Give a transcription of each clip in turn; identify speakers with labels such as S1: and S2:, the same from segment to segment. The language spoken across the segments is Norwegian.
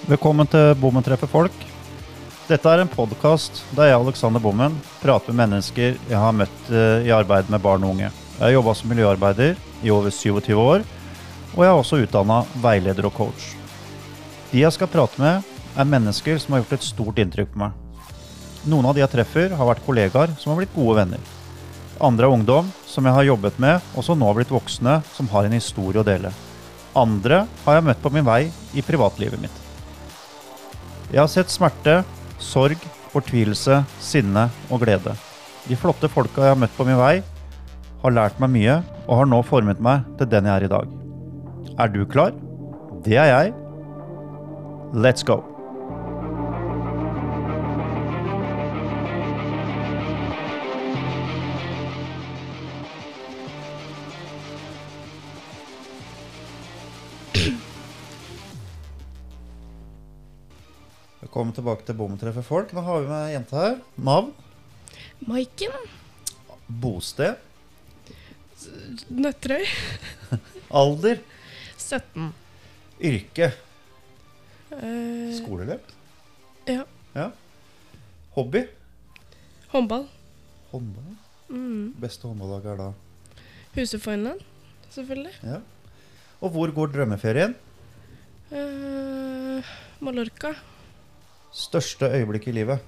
S1: Velkommen til Bommen treffer folk. Dette en podcast der jeg, Alexander Bommen, prater med mennesker jeg har møtt i arbeid med barn og unge. Jeg har jobbet som miljøarbeider i over 27 år, og jeg har også utdannet veileder og coach. De jeg skal prate med mennesker som har gjort et stort inntrykk på meg. Noen av de jeg treffer har vært kollegaer som har blitt gode venner. Andre ungdom som jeg har jobbet med, og som nå har blitt voksne som har en historie å dele. Andre har jeg møtt på min vei i privatlivet mitt. Jeg har sett smerte, sorg, fortvilelse, sinne og glede. De flotte folka jeg har møtt på min vei, har lært meg mye og har nå formet meg til den jeg i dag. Er du klar? Det jeg. Let's go! Velkommen tilbake til Bommen treffer folk. Nå har vi med en jente her. Navn?
S2: Maiken.
S1: Bosted?
S2: Nøtterøy.
S1: Alder?
S2: 17.
S1: Yrke? Skoleløp?
S2: Ja.
S1: Hobby?
S2: Håndball.
S1: Håndball? Beste håndballag da?
S2: Huseforeningen, selvfølgelig.
S1: Ja. Og hvor går drømmeferien?
S2: Mallorca.
S1: Største øyeblikk i livet?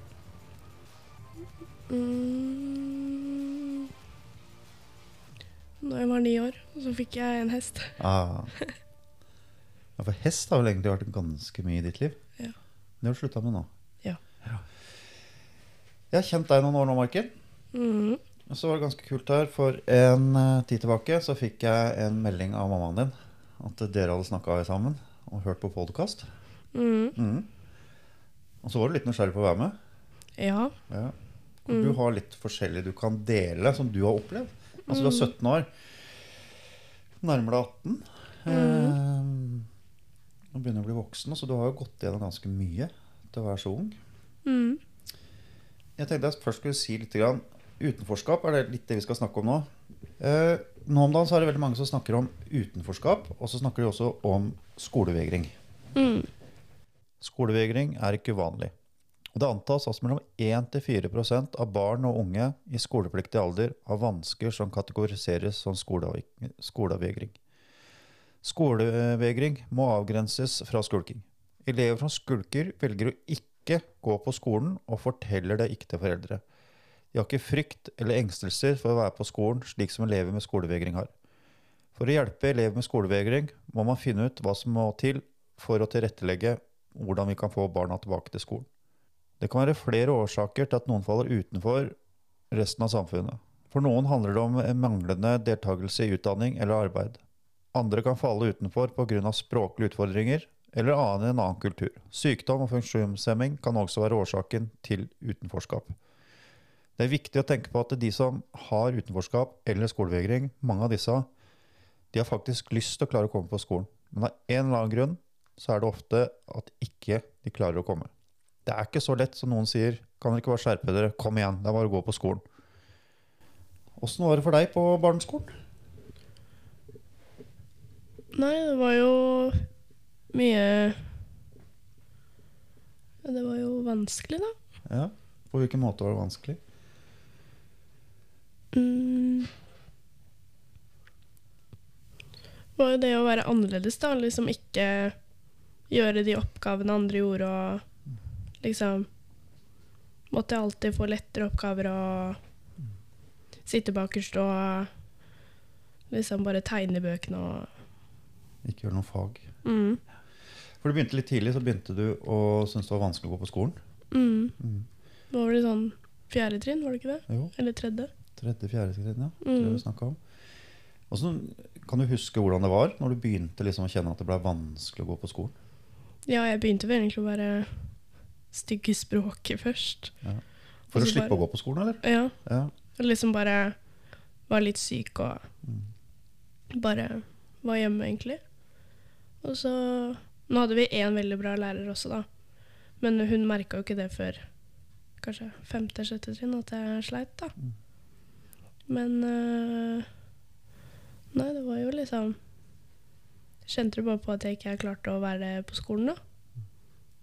S2: Når jeg var 9 år, så fikk jeg en hest.
S1: Ja, for hest har vel egentlig vært ganske mye i ditt liv.
S2: Ja.
S1: Det har du sluttet med nå.
S2: Ja.
S1: Jeg har kjent deg noen år nå, Maiken. Og så var det ganske kult her. For en tid tilbake så fikk jeg en melding av mammaen din at dere hadde snakket sammen og hørt på podcast. Og så var du litt nysgjerrig på å være med. Ja. Du har litt forskjellig du kan dele som du har opplevd. Altså du er 17 år, nærmere 18. Nå begynner du å bli voksen, så du har jo gått gjennom ganske mye til å være så ung. Jeg tenkte jeg først skulle si litt grann utenforskap, det litt det vi skal snakke om nå. Nå om dagen så er det veldig mange som snakker om utenforskap, og så snakker de også om skolevegring. Skolevegring ikke uvanlig. Og det antas at mellom 1-4% av barn og unge i skolepliktig alder har vansker som kategoriseres som skolevegring. Skolevegring må avgrenses fra skulking. Elever som skulker velger å ikke gå på skolen og forteller det ikke til foreldre. De har ikke frykt eller engstelser for å være på skolen slik som elever med skolevegring har. For å hjelpe elever med skolevegring må man finne ut hva som må til for å tilrettelegge hvordan vi kan få barna tilbake til skolen. Det kan være flere årsaker til at noen faller utenfor resten av samfunnet. For noen handler det om manglende deltakelse i utdanning eller arbeid. Andre kan falle utenfor på grunn av språklige utfordringer eller en annen kultur. Sykdom og funksjonshemming kan også være årsaken til utenforskap. Det viktig å tenke på at de som har utenforskap eller skolevegring, mange av disse, de har faktisk lyst til å klare å komme på skolen. Men av en eller annen grunn så det ofte at ikke de klarer å komme. Det ikke så lett som noen sier, kan dere ikke bare skjerpe dere, kom igjen, det bare å gå på skolen. Hvordan var det for deg på barneskolen?
S2: Nei, det var jo mye... Det var jo vanskelig da.
S1: Ja, på hvilken måte var det vanskelig?
S2: Det var jo det å være annerledes da, liksom ikke gjøre de oppgavene andre gjorde, og liksom måtte jeg alltid få lettere oppgaver og sitte bakerst og liksom bare tegne bøkene og
S1: ikke gjøre noe fag. For du begynte litt tidlig, så begynte du å synes det var vanskelig å gå på skolen.
S2: Da var det sånn 4. trinn, var det ikke det?
S1: Jo.
S2: Eller 3.
S1: 3., 4. trinn, ja. Det vi snakket om. Og så kan du huske hvordan det var når du begynte liksom å kjenne at det ble vanskelig å gå på skolen?
S2: Ja, jeg begynte vel egentlig å være stygg i språket først.
S1: Ja. For å slippe å gå på skolen, eller?
S2: Ja. Jeg liksom bare var litt syk og bare var hjemme egentlig. Og så, nå hadde vi en veldig bra lærer også da. Men hun merket jo ikke det før kanskje 5., 6. trinn at jeg sleit da. Men nei, det var jo liksom kjente du bare på at jeg ikke klarte å være på skolen da.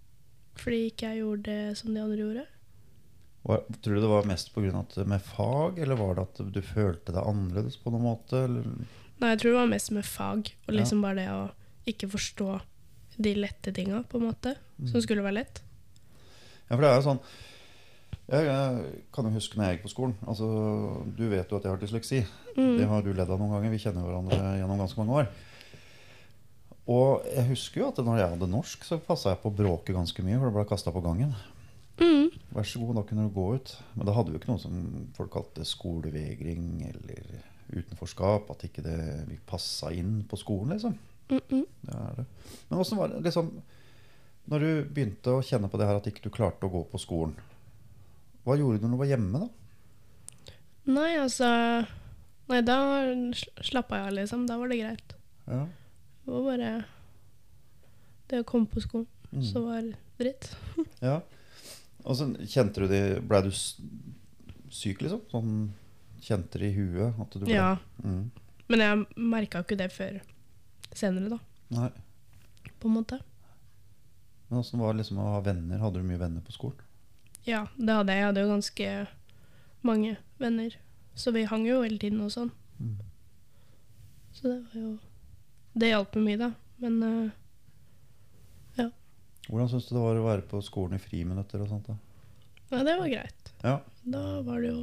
S2: Fordi ikke jeg gjorde det som de andre gjorde.
S1: Tror du det var mest på grunn av at med fag, eller var det at du følte deg annerledes på noen måte? Eller?
S2: Nei, jeg tror det var mest med fag, og liksom bare det å ikke forstå de lette tingene, på en måte, som skulle være lett.
S1: Ja, for det er jo sånn, jeg kan jo huske når jeg gikk på skolen, altså, du vet jo at jeg har dysleksi. Det har du ledd av noen ganger, vi kjenner hverandre gjennom ganske mange år. Og jeg husker jo at når jeg hadde norsk, så passet jeg på å bråke ganske mye, for det ble kastet på gangen. Vær så god, da kunne du gå ut. Men da hadde vi jo ikke noe som folk kalte skolevegring eller utenforskap, at ikke det vi passet inn på skolen, liksom. Det er det. Men hvordan var det, liksom, når du begynte å kjenne på det her at ikke du klarte å gå på skolen, hva gjorde du når du var hjemme da?
S2: Nei, altså, nei, da slappet jeg, liksom. Da var det greit.
S1: Ja.
S2: Det var bare det å komme på skolen, så var det dritt.
S1: Ja. Og så kjente du det, ble du syk liksom? Sånn, kjente det i huet? At du ble...
S2: Ja, men jeg merket ikke det før senere da.
S1: Nei.
S2: På en måte.
S1: Men hvordan var det liksom å ha venner? Hadde du mye venner på skolen?
S2: Ja, det hadde jeg. Jeg hadde jo ganske mange venner. Så vi hang jo hele tiden og sånn. Så det var jo... Det hjalp meg mye da. Men ja.
S1: Hvordan synes du det var å være på skolen i friminutter og sånt da?
S2: Ja, det var greit.
S1: Ja.
S2: Da var det jo...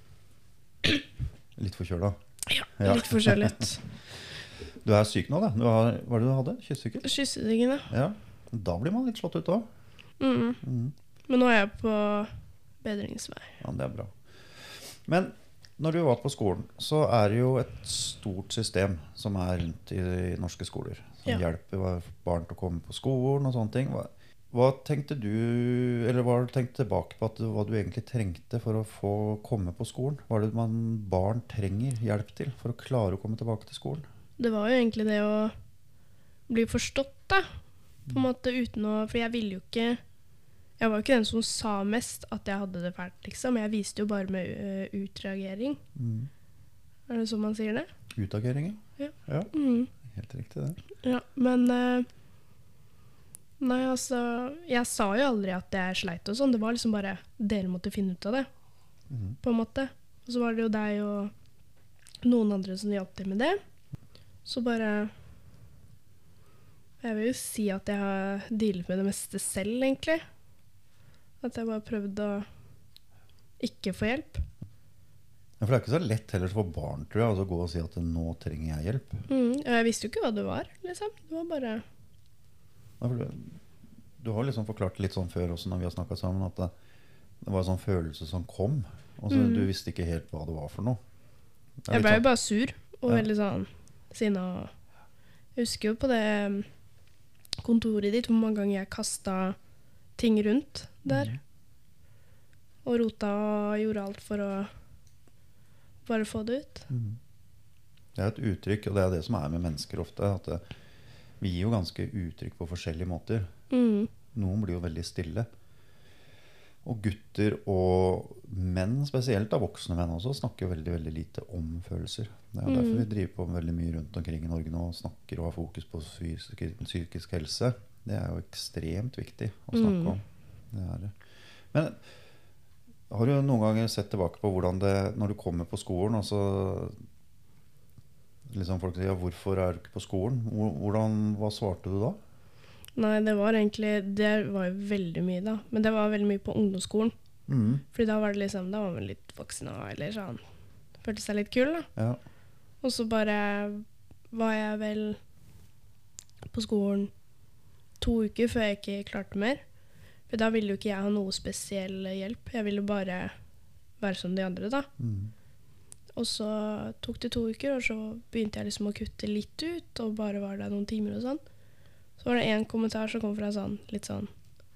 S1: Litt forkjøla?
S2: Ja, litt forskjellig.
S1: Du er syk nå da? Hva er det du hadde? Kyssesyken?
S2: Kyssesyken, ja.
S1: Ja. Da blir man litt slått ut da.
S2: Men nå er jeg på bedringsvei.
S1: Ja, det er bra. Men når du var på skolen, så er det jo et stort system som er rundt i norske skoler. Som hjelper barn til å komme på skolen og sånne ting. Hva tenkte du, eller hva har du tenkt tilbake på hva du egentlig trengte for å få komme på skolen? Hva er det barn trenger hjelp til for å klare å komme tilbake til skolen?
S2: Det var jo egentlig det å bli forstått da, på en måte uten å, for jeg ville jo ikke, jeg var jo ikke den som sa mest at jeg hadde det fælt, liksom. Jeg viste jo bare med utreagering. Er det sånn man sier det?
S1: Utagering,
S2: ja.
S1: Ja, helt riktig det.
S2: Ja, men nei, altså, jeg sa jo aldri at jeg sleit og sånn. Det var liksom bare, dere måtte finne ut av det, på en måte. Og så var det jo deg og noen andre som hjalp til med det. Så bare, jeg vil jo si at jeg har dealet med det meste selv, egentlig. At jeg bare prøvde å ikke få hjelp.
S1: Ja, for det er ikke så lett heller for barn, tror jeg, å gå og si at nå trenger jeg hjelp.
S2: Jeg visste jo ikke hva det var, liksom. Det var bare...
S1: Ja, du har liksom forklart litt sånn før også når vi har snakket sammen, at det var en sånn følelse som kom, og så du visste ikke helt hva det var for noe.
S2: Jeg ble jo bare sur, og veldig sånn sinnet. Jeg husker jo på det kontoret ditt, hvor mange ganger jeg kastet ting rundt der. Og rota og gjorde alt for å bare få det ut.
S1: Det er et uttrykk, og det er det som er med mennesker ofte, at vi gir jo ganske uttrykk på forskjellige måter. Noen blir jo veldig stille. Og gutter og menn, spesielt da voksne menn også, snakker veldig, veldig lite om følelser. Det er derfor vi driver på veldig mye rundt omkring i Norge nå, og snakker og har fokus på psykisk helse. Det er jo ekstremt viktig å snakke om. Det er det. Men har du noen ganger sett tilbake på hvordan det, når du kommer på skolen, og så liksom folk sier, hvorfor er du ikke på skolen? Hva svarte du da?
S2: Nei, det var jo veldig mye da. Men det var veldig mye på ungdomsskolen. Fordi da var det liksom, da var man litt voksen og eller sånn, følte seg litt kul da.
S1: Ja.
S2: Og så bare var jeg vel på skolen 2 uker før jeg ikke klarte mer. For da ville jo ikke jeg ha noe spesiell hjelp. Jeg ville bare være som de andre da. Og så tok det 2 uker, og så begynte jeg liksom å kutte litt ut, og bare var der noen timer og sånn. Så var det en kommentar som kom fra litt sånn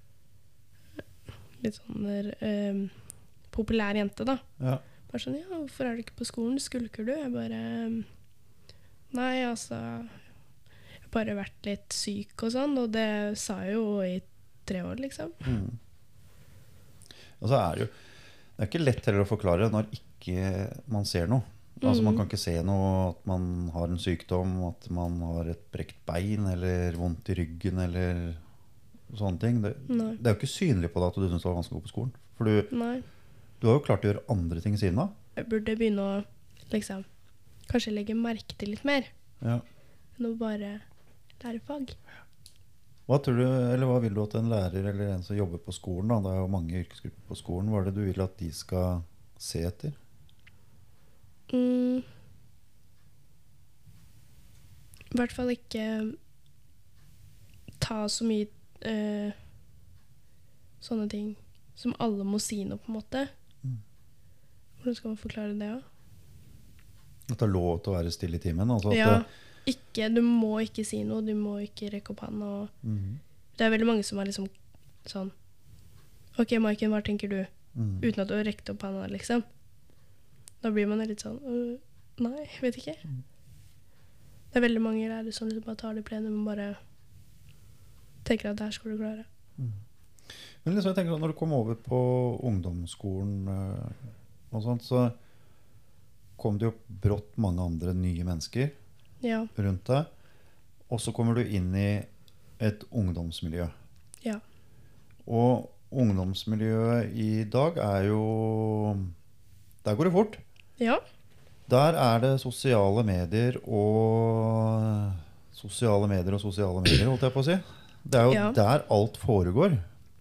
S2: populær jente da.
S1: Ja.
S2: Bare sånn, ja, hvorfor er du ikke på skolen? Skulker du? Jeg bare, nei, altså, jeg har bare vært litt syk og sånn, og det sa jeg jo i 3 år, liksom.
S1: Og så er det jo, det er ikke lett heller å forklare når ikke man ser noe. Altså man kan ikke se noe, at man har en sykdom, at man har et brekt bein, eller vondt i ryggen, eller sånne ting.
S2: Nei.
S1: Det er jo ikke synlig på deg at du synes det var vanskelig å gå på skolen. For
S2: Nei.
S1: du har jo klart å gjøre andre ting siden da.
S2: Jeg burde begynne å liksom, kanskje legge merke til litt mer.
S1: Ja.
S2: Enn å bare lære fag.
S1: Hva tror du, eller hva vil du at en lærer eller en som jobber på skolen, da, det er jo mange yrkesgrupper på skolen, hva er det du vil at de skal se etter?
S2: I hvert fall ikke ta så mye sånne ting som alle må si noe på en måte. Hvordan skal man forklare det da?
S1: At det er lov til å være stille i timen? Altså at
S2: Ja, du må ikke si noe, du må ikke rekke opp hånden. Det er veldig mange som er liksom sånn, ok Maiken, hva tenker du? Uten at du har rekt opp hånden liksom. Da blir man litt sånn, nei, jeg vet ikke. Det er veldig mange lærere som liksom bare tar det i plenum og bare tenker at det her skal du klare.
S1: Men liksom, jeg tenker at når du kom over på ungdomsskolen og sånt, så kom det jo brått mange andre nye mennesker rundt deg. Og så kommer du inn i et ungdomsmiljø.
S2: Ja.
S1: Og ungdomsmiljøet i dag er jo... Der går det fort.
S2: Ja.
S1: Der er det sosiale medier, holdt jeg på å si. Det er jo der alt foregår.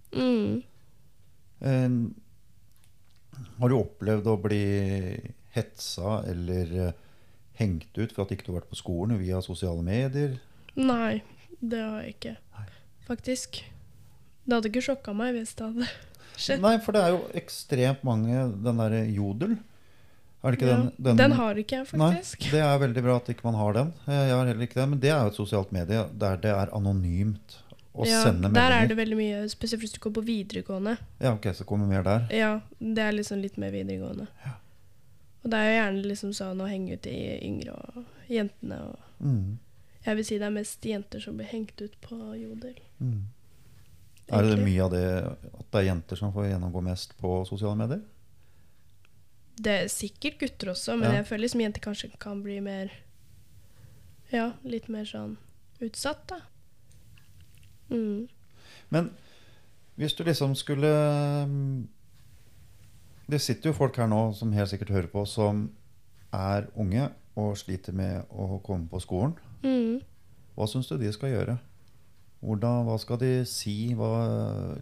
S1: Har du opplevd å bli hetsa eller hengt ut for at ikke du har vært på skolen via sosiale medier?
S2: Nei, det har jeg ikke. Faktisk. Det hadde ikke sjokket meg hvis det hadde skjedd.
S1: Nei, for det er jo ekstremt mange, den der Jodel. Er det ikke
S2: den har ikke jeg faktisk.
S1: Nei, det er veldig bra at ikke man har den. Jeg har heller ikke den, men det er jo et sosialt medie der det er anonymt å sende meldinger.
S2: Der er det veldig mye, spesielt hvis du går på videregående.
S1: Ja, ok, så kommer mer der.
S2: Ja, det er liksom litt mer videregående. Ja. Og det er jo gjerne liksom sånn å henge ut i yngre og jentene. Og jeg vil si det er mest jenter som blir hengt ut på Jodel.
S1: Er det mye av det at det er jenter som får gjennomgå mest på sosiale medier?
S2: Det er sikkert gutter også, men jeg føler liksom jenter kanskje kan bli mer, litt mer sånn utsatt da.
S1: Men hvis du liksom skulle... Det sitter jo folk her nå som helt sikkert hører på, som er unge og sliter med å komme på skolen. Hva synes du de skal gjøre? Hva skal de si? Hva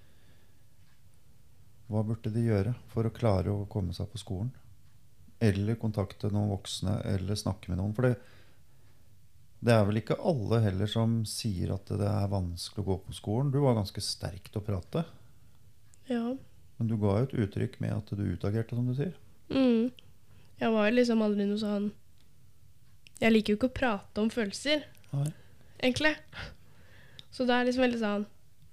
S1: burde de gjøre for å klare å komme seg på skolen? Eller kontakte noen voksne, eller snakke med noen? For det er vel ikke alle heller som sier at det er vanskelig å gå på skolen. Du var ganske sterk til å prate.
S2: Ja.
S1: Men du ga jo et uttrykk med at du utagerte, som du sier.
S2: Jeg var liksom aldri noe sånn... Jeg liker jo ikke å prate om følelser, egentlig. Så det er liksom veldig sånn...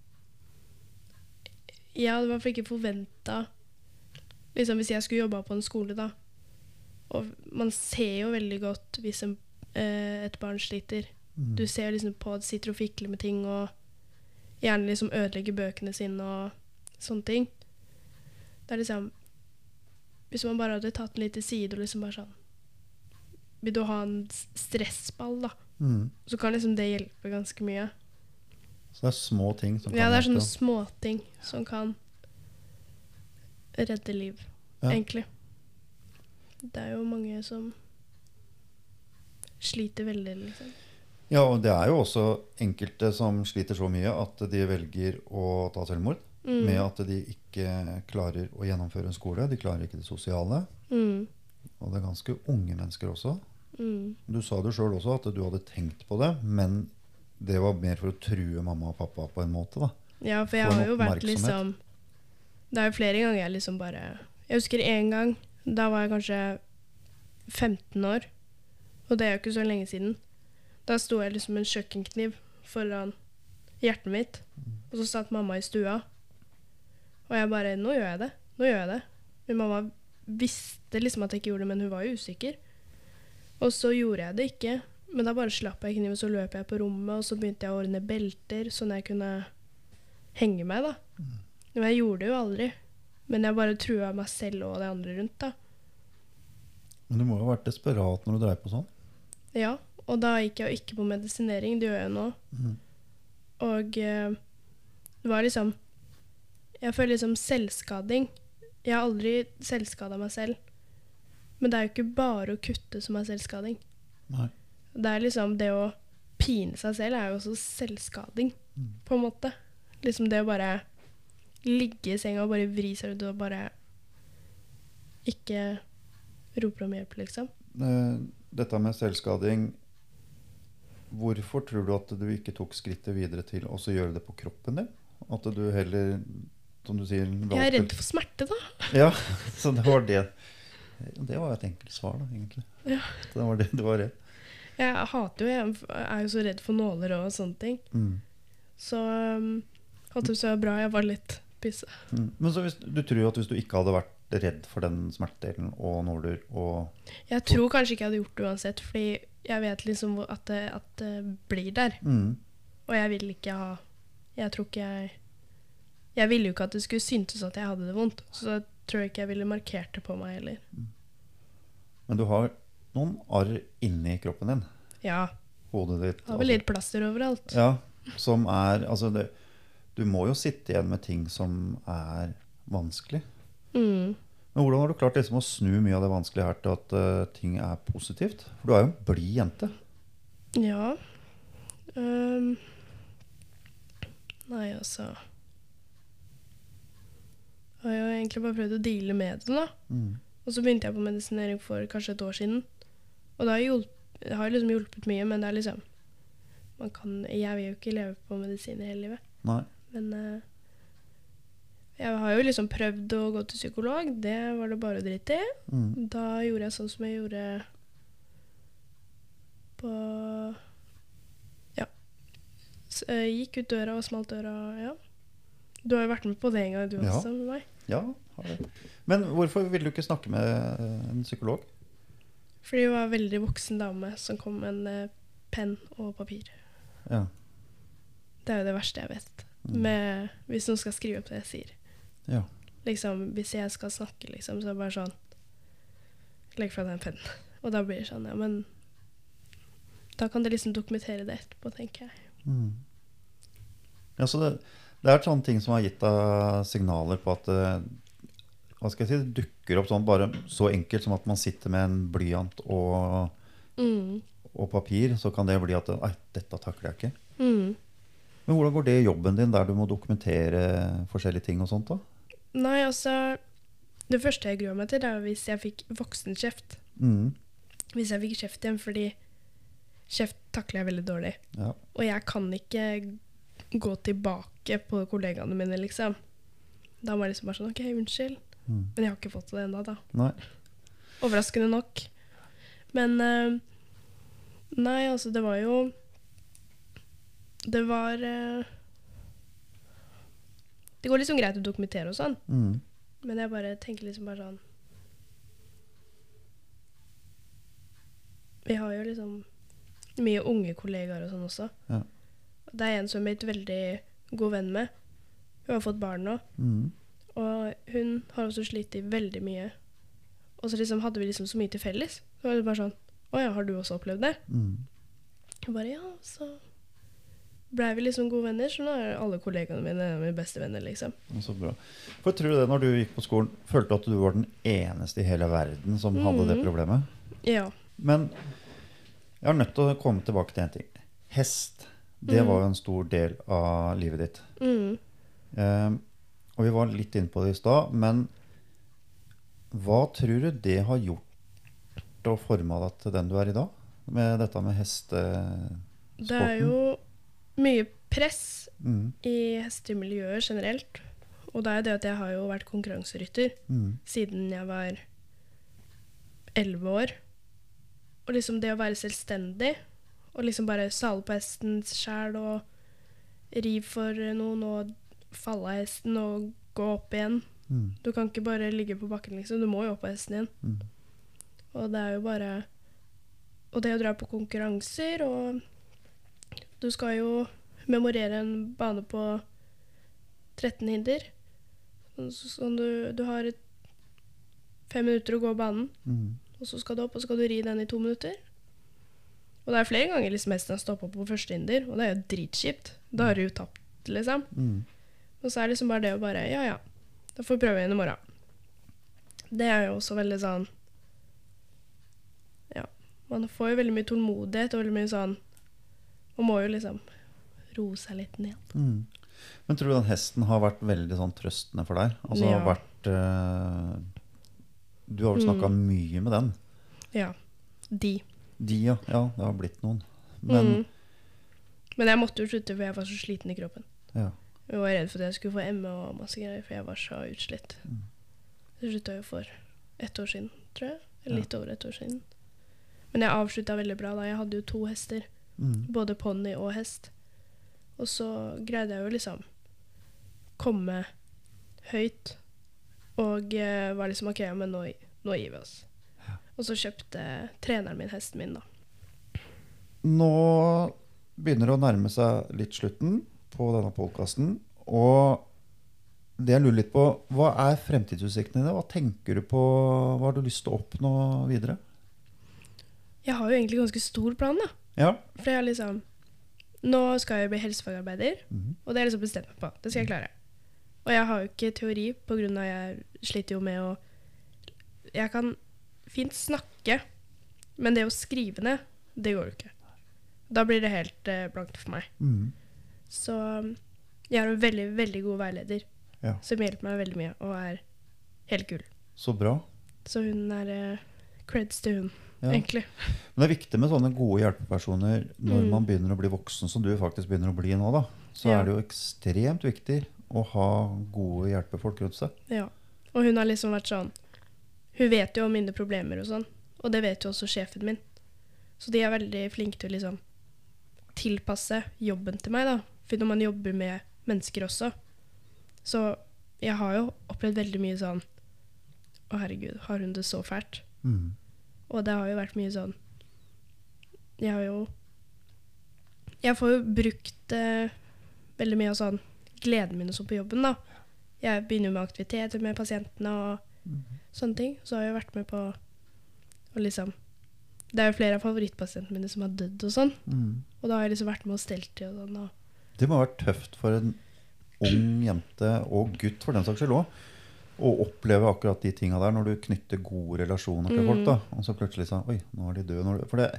S2: Jeg hadde i hvert fall ikke forventet... Liksom hvis jeg skulle jobbe på en skole da. Og man ser jo veldig godt hvis et barn sliter. Du ser liksom på at de sitter og fikler med ting, og gjerne liksom ødelegger bøkene sine og sånne ting. Det er liksom, hvis man bare hadde tatt den litt til side og liksom bare sånn, vil du ha en stressball da, så kan liksom det hjelpe ganske mye.
S1: Så det er små ting som kan
S2: det er sånne små ting som kan redde liv, egentlig. Det er jo mange som sliter veldig, liksom.
S1: Ja, og det er jo også enkelte som sliter så mye at de velger å ta selvmord. Med at de ikke klarer å gjennomføre en skole. De klarer ikke det sosiale. Og det er ganske unge mennesker også. Du sa det selv også at du hadde tenkt på det, men det var mer for å true mamma og pappa på en måte da.
S2: Ja, for jeg har jo vært liksom... Det er jo flere ganger jeg liksom bare... Jeg husker en gang, da var jeg kanskje 15 år, og det er jo ikke så lenge siden. Da sto jeg liksom med en kjøkkenkniv foran hjertet mitt, og så satt mamma i stua. Og jeg bare, nå gjør jeg det. Min mamma visste liksom at jeg ikke gjorde det, men hun var jo usikker. Og så gjorde jeg det ikke, men da bare slapp jeg kniven, så løp jeg på rommet, og så begynte jeg å ordne belter, sånn jeg kunne henge meg da. Men jeg gjorde det jo aldri. Men jeg bare truet meg selv og de andre rundt da.
S1: Men du må jo ha vært desperat når du dreier på sånn.
S2: Ja, og da gikk jeg jo ikke på medisinering, det gjør jeg nå. Og Det var liksom, jeg føler liksom selvskading. Jeg har aldri selvskadet meg selv. Men det er jo ikke bare å kutte som er selvskading.
S1: Nei.
S2: Det er liksom det å pine seg selv er jo også selvskading, på en måte. Liksom det å bare ligge i senga og bare vri seg ut og bare ikke roper om hjelp, liksom.
S1: Dette med selvskading, hvorfor tror du at du ikke tok skrittet videre til å gjøre det på kroppen din? At du heller, som du sier...
S2: Jeg er redd for smerte, da.
S1: Ja, så det var det. Det var et enkelt svar, da, egentlig.
S2: Ja.
S1: Det var det du var redd.
S2: Jeg er jo så redd for nåler og sånne ting. Så at det så bra, jeg var litt pisse.
S1: Men så du tror at hvis du ikke hadde vært redd for den smertedelen og nåler og...
S2: Jeg tror kanskje ikke jeg hadde gjort det uansett, fordi jeg vet liksom at det blir der. Og jeg vil ikke ha... Jeg ville jo ikke at det skulle syntes at jeg hadde det vondt, så da tror jeg ikke jeg ville markert det på meg heller.
S1: Men du har noen arr inni kroppen din.
S2: Ja.
S1: Hodet ditt.
S2: Har vel litt plaster overalt.
S1: Ja, som er... Altså du må jo sitte igjen med ting som er vanskelig. Men hvordan har du klart liksom å snu mye av det vanskelige her til at ting er positivt? For du er jo en blid jente.
S2: Ja. Nei, altså... Jeg har jo egentlig bare prøvd å deale med det da. Og så begynte jeg på medisinering for kanskje et år siden. Og det har liksom hjulpet mye, men det er liksom... Jeg vil jo ikke leve på medisiner hele livet.
S1: Nei.
S2: Men jeg har jo liksom prøvd å gå til psykolog. Det var det bare å drite i. Da gjorde jeg sånn som jeg gjorde på... Ja. Gikk ut døra og smalt døra, ja. Du har jo vært med på det en gang, du også, med meg.
S1: Ja, har jeg. Men hvorfor ville du ikke snakke med en psykolog?
S2: Fordi det var en veldig voksen dame som kom med en penn og papir.
S1: Ja.
S2: Det er jo det verste jeg vet. Hvis noen skal skrive opp det jeg sier.
S1: Ja.
S2: Liksom, hvis jeg skal snakke, liksom, så er det bare sånn, legg fra deg en penn. Og da blir det sånn, ja, men da kan det liksom dokumentere det etterpå, tenker jeg.
S1: Ja, så det er sånne ting som har gitt deg signaler på at hva skal jeg si, det dukker opp sånn bare så enkelt som at man sitter med en blyant og papir, så kan det bli at dette takler jeg ikke. Men hvordan går det i jobben din der du må dokumentere forskjellige ting og sånt da?
S2: Nei, altså, det første jeg gruer meg til er hvis jeg fikk voksenkjeft. Hvis jeg fikk kjeft igjen, fordi kjeft takler jeg veldig dårlig.
S1: Ja.
S2: Og jeg kan ikke gå tilbake på kollegaene mine, liksom. Da må jeg liksom bare sånn, ok, unnskyld. Men jeg har ikke fått det enda da.
S1: Nei.
S2: Overraskende nok. Men, nei, altså, det var jo... Det var... Det går liksom greit å dokumentere og sånn. Men jeg bare tenker liksom bare sånn... Vi har jo liksom mye unge kollegaer og sånn også. Ja. Det er en som er blitt veldig god venn med. Hun har fått barn nå. Og hun har også slitt veldig mye. Og så liksom hadde vi liksom så mye til felles. Så var det bare sånn, åja, har du også opplevd det? Og bare, ja, så ble vi liksom gode venner, så nå er alle kollegaene mine beste venner, liksom. Så
S1: bra. For tror du det, når du gikk på skolen, følte du at du var den eneste i hele verden som hadde det problemet?
S2: Ja.
S1: Men jeg er nødt til å komme tilbake til en ting. Hest, det var jo en stor del av livet ditt. Og vi var litt inne på det i sted, men hva tror du det har gjort å forme deg til den du er i dag? Med dette med hestesporten?
S2: Det er jo mye press i hestemiljøet generelt. Og det er jo det at jeg har jo vært konkurranserytter siden jeg var 11 år. Og liksom det å være selvstendig, og liksom bare sale på hesten selv, og rive for noen, og falle av hesten, og gå opp igjen. Du kan ikke bare ligge på bakken, liksom. Du må jo opp på hesten igjen. Og det er jo bare... Og det å dra på konkurranser, og du skal jo memorere en bane på 13 hinder. Så du har 5 minutter å gå banen, og så skal du opp, og så skal du ri den i 2 minutter. Og det er flere ganger liksom hesten har stoppet på første hinder, og det er jo dritkjipt. Da har du jo tapt, liksom. Og så liksom bare det å bare, ja, da får vi prøve igjen i morgen. Det jo også veldig sånn, ja, man får jo veldig mye tålmodighet og veldig mye sånn, man må jo liksom roe seg litt ned.
S1: Men tror du den hesten har vært veldig sånn trøstende for deg? Altså har vært, du har vel snakket mye med den?
S2: Ja, de,
S1: ja, det har blitt noen. Men
S2: jeg måtte jo slutte, for jeg var så sliten i kroppen.
S1: Ja.
S2: Jeg var redd for at jeg skulle få ME og masse greier, for jeg var så utslitt. Det sluttet jo for 1 år siden, tror jeg. Eller litt over 1 år siden. Men jeg avsluttet veldig bra da. Jeg hadde jo 2 hester. Både pony og hest. Og så greide jeg jo liksom komme høyt. Og var liksom, ok, men nå gir vi oss. Ja. Og så kjøpte treneren min hesten min da.
S1: Nå begynner det å nærme seg litt slutten på denne podcasten, og det jeg lurer litt på, hva fremtidsutsiktene dine? Hva tenker du på? Hva har du lyst til å oppnå videre?
S2: Jeg har jo egentlig ganske stor plan da.
S1: Ja.
S2: For jeg liksom, nå skal jeg bli helsefagarbeider, og det har jeg liksom bestemt meg på. Det skal jeg klare. Og jeg har jo ikke teori, på grunn av jeg sliter jo med å, jeg kan fint snakke, men det å skrive ned, det går jo ikke. Da blir det helt blankt for meg. Så jeg har en veldig, veldig god veileder som hjelper meg veldig mye og helt kul.
S1: Så bra.
S2: Så hun creds til hun, egentlig.
S1: Men det viktig med sånne gode hjelpepersoner når man begynner å bli voksen, som du faktisk begynner å bli nå da. Så det jo ekstremt viktig å ha gode hjelpefolk rundt seg. Ja,
S2: og hun har liksom vært sånn, hun vet jo om mine problemer og sånn, og det vet jo også sjefen min. Så de veldig flinke til å liksom tilpasse jobben til meg da. For når man jobber med mennesker også, så jeg har jo opplevd veldig mye sånn, å herregud, har hun det så fælt? Og det har jo vært mye sånn, jeg får jo brukt veldig mye av sånn gleden min og sånn på jobben da. Jeg begynner med aktiviteter med pasientene og sånne ting, så har jeg vært med på å liksom, det jo flere av favorittpasientene mine som har dødd og sånn, og da har jeg liksom vært med og stelt til og sånn.
S1: Det må ha vært tøft for en ung jente og gutt for den saks skyld også, å oppleve akkurat de tingene der når du knytter gode relasjoner til folk da, og så plutselig sånn, oi, nå de døde, for det...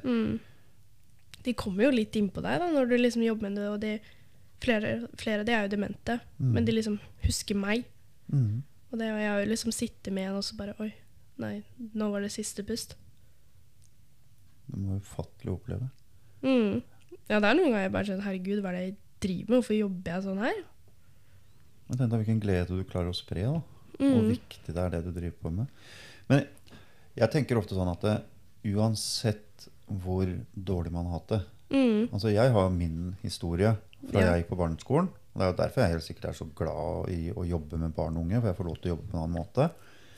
S2: De kommer jo litt inn på deg da, når du liksom jobber med det, og flere de jo demente, men de liksom husker meg. Og det, og jeg har jo liksom sittet med en og så bare, oi, nei, nå var det siste pust.
S1: Det må jo fattelig oppleve.
S2: Ja, det noen ganger jeg bare sånn, herregud, hva det jeg driver med? Hvorfor jobber jeg sånn her?
S1: Men tenk deg hvilken glede du klarer å spre da. Og viktig det det du driver på med. Men jeg tenker ofte sånn at uansett hvor dårlig man har hatt det, altså jeg har min historie fra jeg gikk på barneskolen, og det jo derfor jeg helt sikkert så glad i å jobbe med barn og unge, for jeg får lov til å jobbe på en annen måte.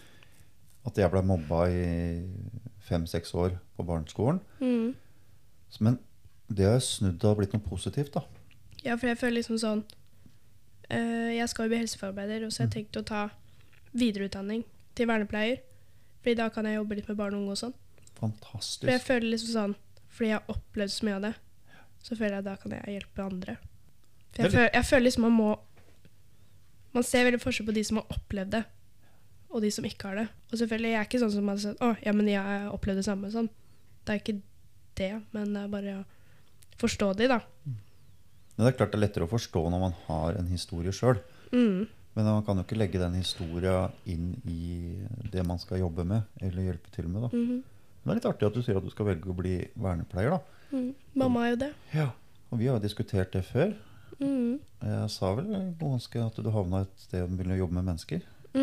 S1: At jeg ble mobba i 5-6 år på barneskolen. Men det har snudd og blitt noe positivt da.
S2: Ja, for jeg føler liksom sånn, jeg skal jo bli helsefagarbeider, og så har jeg tenkt å ta videreutdanning til vernepleier, fordi da kan jeg jobbe litt med barn og unge og sånn.
S1: Fantastisk.
S2: For jeg føler liksom sånn, fordi jeg har opplevd så mye av det, så føler jeg da kan jeg hjelpe andre. For jeg føler liksom man ser veldig forskjell på de som har opplevd det, og de som ikke har det. Og selvfølgelig jeg ikke sånn som man sier, ja, men jeg har opplevd det samme, sånn. Det ikke det, men det bare å forstå de da.
S1: Men det klart det lettere å forstå når man har en historie selv. Men man kan jo ikke legge den historien inn i det man skal jobbe med, eller hjelpe til med da. Men det litt artig at du sier at du skal velge å bli vernepleier da.
S2: Mamma jo det.
S1: Ja, og vi har jo diskutert det før. Jeg sa vel ganske at du havnet et sted og begynner å jobbe med mennesker.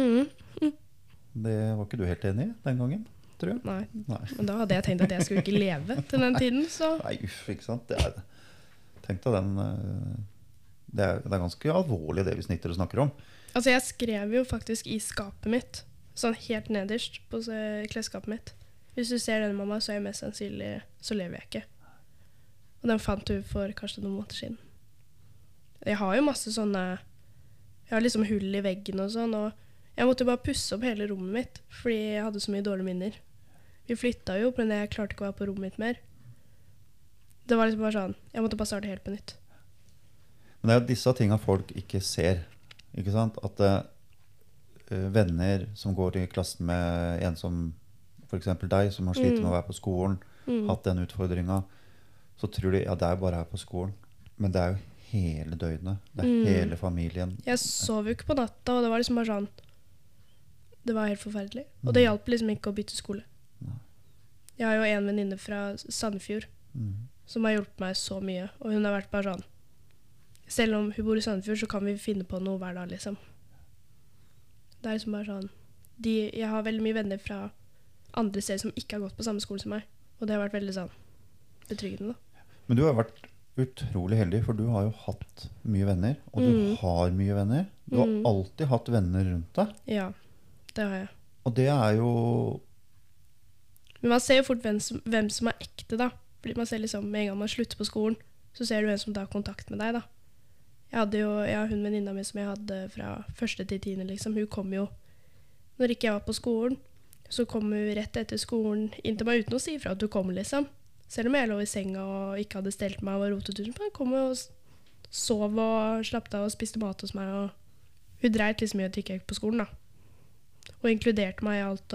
S1: Det var ikke du helt enig i den gangen, tror jeg.
S2: Nei. Men da hadde jeg tenkt at jeg skulle ikke leve til den tiden, så...
S1: Nei, ikke sant? Tenk deg den... Det ganske alvorlig det vi snitter og snakker om.
S2: Altså, jeg skrev jo faktisk i skapet mitt, sånn helt nederst på klesskapet mitt. Hvis du ser denne mamma, så jeg mest sannsynlig, så lever jeg ikke. Og den fant du for kanskje noen måneder siden. Jeg har jo masse sånne, jeg har liksom hull i veggen og sånn, og jeg måtte bare pusse opp hele rommet mitt, fordi jeg hadde så mye dårlige minner. Vi flyttet jo, men jeg klarte ikke å være på rommet mitt mer. Det var liksom bare sånn, jeg måtte bare starte helt på nytt.
S1: Men det jo disse tingene folk ikke ser Ikke sant? At venner som går i klassen med en som, for eksempel deg, som har slitt med å være på skolen, hatt den utfordringen, så tror de, ja, det er jo bare her på skolen. Men det er jo hele døgnet. Det er hele familien.
S2: Jeg sov jo ikke på natta, og det var liksom bare sånn, det var helt forferdelig. Og det hjalp liksom ikke å bytte skole.
S1: Nei.
S2: Jeg har jo en venninne fra Sandefjord, som har hjulpet meg så mye, og hun har vært bare sånn, selv om hun bor i Sandefjord, så kan vi finne på noe hver dag, liksom. Det er liksom bare sånn, jeg har veldig mye venner fra andre steder som ikke har gått på samme skole som meg, og det har vært veldig sånn betryggende da.
S1: Men du har vært utrolig heldig, for du har jo hatt mye venner, og du har mye venner. Du har alltid hatt venner rundt deg.
S2: Ja, det har jeg.
S1: Og det er jo...
S2: Men man ser jo fort hvem som er ekte da. Fordi man ser liksom, med en gang man slutter på skolen, så ser du hvem som tar kontakt med deg da. Jeg hadde jo, hun venninna mi som jeg hadde fra 1. til 10. liksom, hun kom jo, når ikke jeg var på skolen, så kom hun rett etter skolen inn til meg uten å si fra at hun kom liksom. Selv om jeg lå i senga og ikke hadde stelt meg og var rotet ut, hun kom og sov og slappte av og spiste mat hos meg, og hun dreit liksom mye at jeg ikke gikk på skolen da. Og inkluderte meg i alt,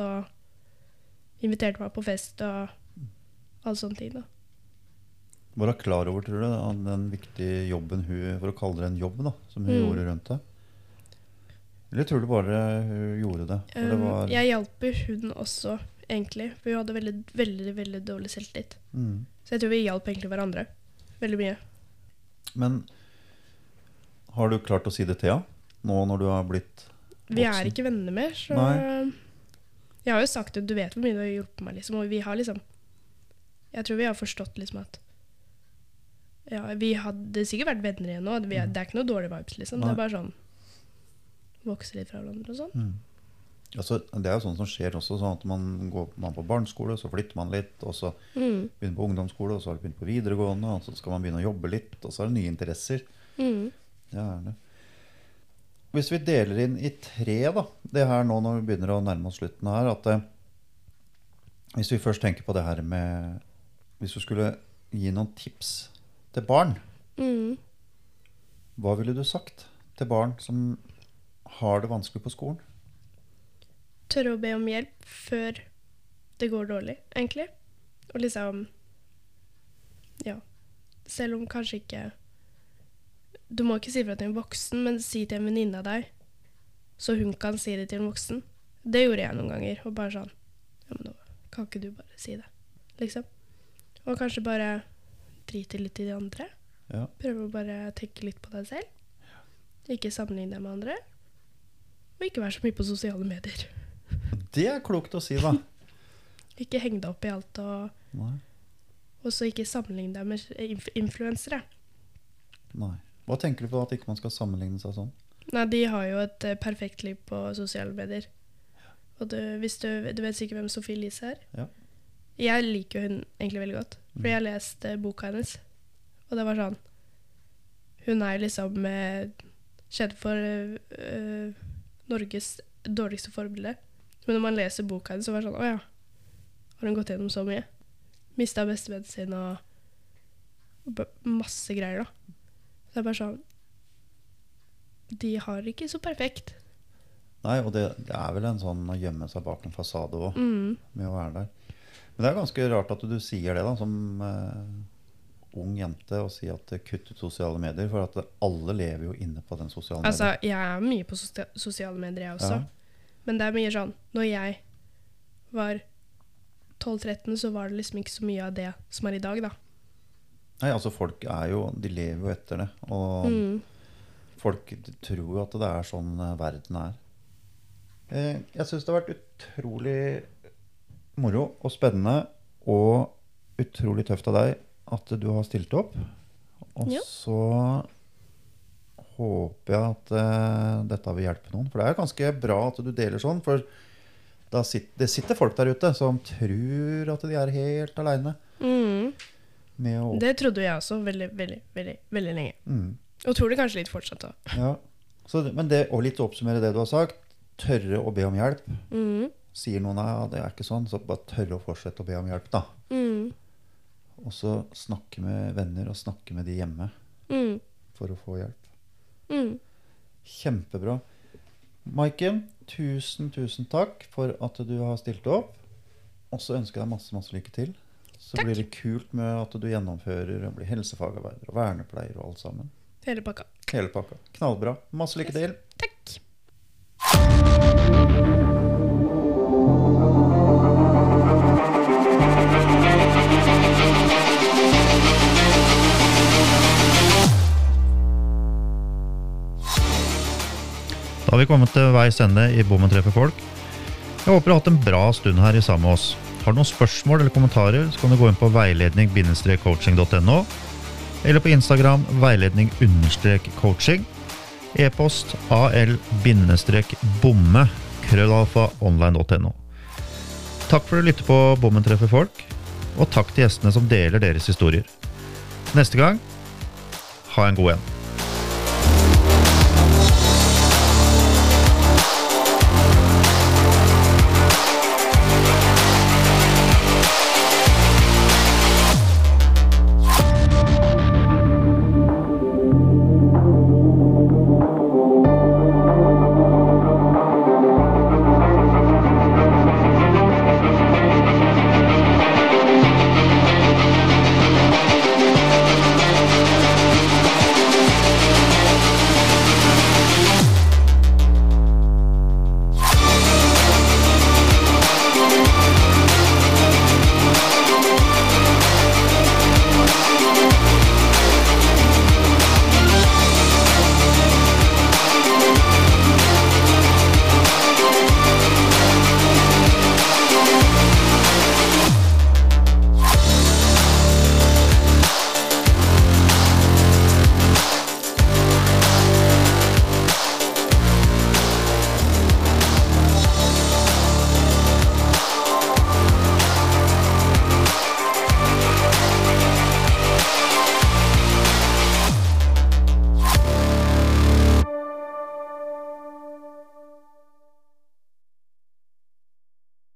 S2: og inviterte meg på fest, og all sånne ting da.
S1: Var hun klar over, tror du, den viktige jobben hun, for å kalle det en jobb da, som hun gjorde rundt deg? Eller tror du bare hun gjorde det? For det var...
S2: Jeg hjalper hun også, egentlig, for hun hadde veldig, veldig, veldig dårlig selvtillit. Så jeg tror vi hjalp egentlig hverandre, veldig mye.
S1: Men har du klart å si det til henne, nå når du har blitt voksen?
S2: Vi er ikke venner mer, så...
S1: Nei.
S2: Jeg har jo sagt at du vet hvor mye du har hjulpet meg, liksom, og vi har liksom... Jeg tror vi har forstått liksom at... Ja, vi hadde sikkert vært venner igjen nå, det er ikke noe dårlig vibes liksom,
S1: Nei.
S2: det er bare sånn... Vokse litt fra hverandre og sånn.
S1: Altså, det er jo sånn som skjer også, sånn at man går på barneskole, så flytter man litt, og så begynner på ungdomsskole, og så har man begynt på videregående, og så skal man begynne å jobbe litt, og så er det nye interesser. Ja, er det. Hvis vi deler inn i 3 da, det her nå når vi begynner å nærme oss slutten her, at hvis vi først tenker på det her med, hvis du skulle gi noen tips til barn, hva ville du sagt til barn som har det vanskelig på skolen?
S2: Tørre å be om hjelp før det går dårlig, egentlig. Og liksom, ja, selv om kanskje ikke, du må ikke si fra til en voksen, men si til en venninne av deg, så hun kan si det til en voksen. Det gjorde jeg noen ganger, og bare sånn, ja, men da kan ikke du bare si det, liksom. Og kanskje bare drite litt i de andre.
S1: Ja.
S2: Prøve å bare tenke litt på deg selv. Ikke sammenligne deg med andre. Og ikke være så mye på sosiale medier.
S1: Det er klokt å si da.
S2: Ikke heng deg opp i alt, og så ikke sammenligne deg med influensere.
S1: Nei. Hva tenker du på at ikke man skal sammenligne seg sånn?
S2: Nei, de har jo et perfekt liv på sosiale medier. Og hvis du vet sikkert hvem Sofie Elise er.
S1: Ja.
S2: Jeg liker hun egentlig veldig godt, for jeg har lest boka hennes. Og det var sånn, hun er liksom kjent for Norges dårligste forbilde. Men når man leser boka hennes, så var det sånn, åja, har hun gått gjennom så mye? Mistet bestevennen sin og masse greier da. Det er bare sånn, de har ikke så perfekt.
S1: Nei, og det er vel en sånn å gjemme seg bak en fasade også, med å være der. Men det er ganske rart at du sier det da, som ung jente, og sier at kutt ut sosiale medier, for at alle lever jo inne på den sosiale medier.
S2: Altså, jeg er mye på sosiale medier jeg også. Ja. Men det er mye sånn, når jeg var 12-13, så var det liksom ikke så mye av det som er i dag da.
S1: Nei, altså folk de lever jo etter det, og folk tror jo at det er sånn verden er. Jeg synes det har vært utrolig moro og spennende, og utrolig tøft av deg at du har stilt opp. Og så håper jeg at dette vil hjelpe noen, for det er ganske bra at du deler sånn, for det sitter folk der ute som tror at de er helt alene.
S2: Det trodde jeg også veldig, veldig, veldig, veldig lenge. Og tror det kanskje litt fortsatt da.
S1: Ja, men og litt å oppsummere det du har sagt, tørre å be om hjelp. Sier noen, ja, det er ikke sånn, så bare tørre å fortsette å be om hjelp da. Og så snakke med venner og snakke med de hjemme for å få hjelp. Kjempebra. Maiken, tusen takk for at du har stilt opp. Og så ønsker jeg deg masse lykke til. Så
S2: Takk.
S1: blir det kult med at du gjennomfører og blir helsefagarbeider og vernepleier og alt sammen.
S2: Hele pakka.
S1: Hele pakka. Knallbra. Masse lykke til.
S2: Takk.
S1: Da har vi kommet til veis ende i Bommen treffer folk. Jeg håper du har hatt en bra stund her i sammen med oss. Har du noen spørsmål eller kommentarer, så kan du gå inn på veiledning-coaching.no eller på Instagram veiledning-coaching, e-post al-bomme@online.no. Takk for at du lytter på Bommen treffer folk, og takk til gjestene som deler deres historier. Neste gang, ha en god en.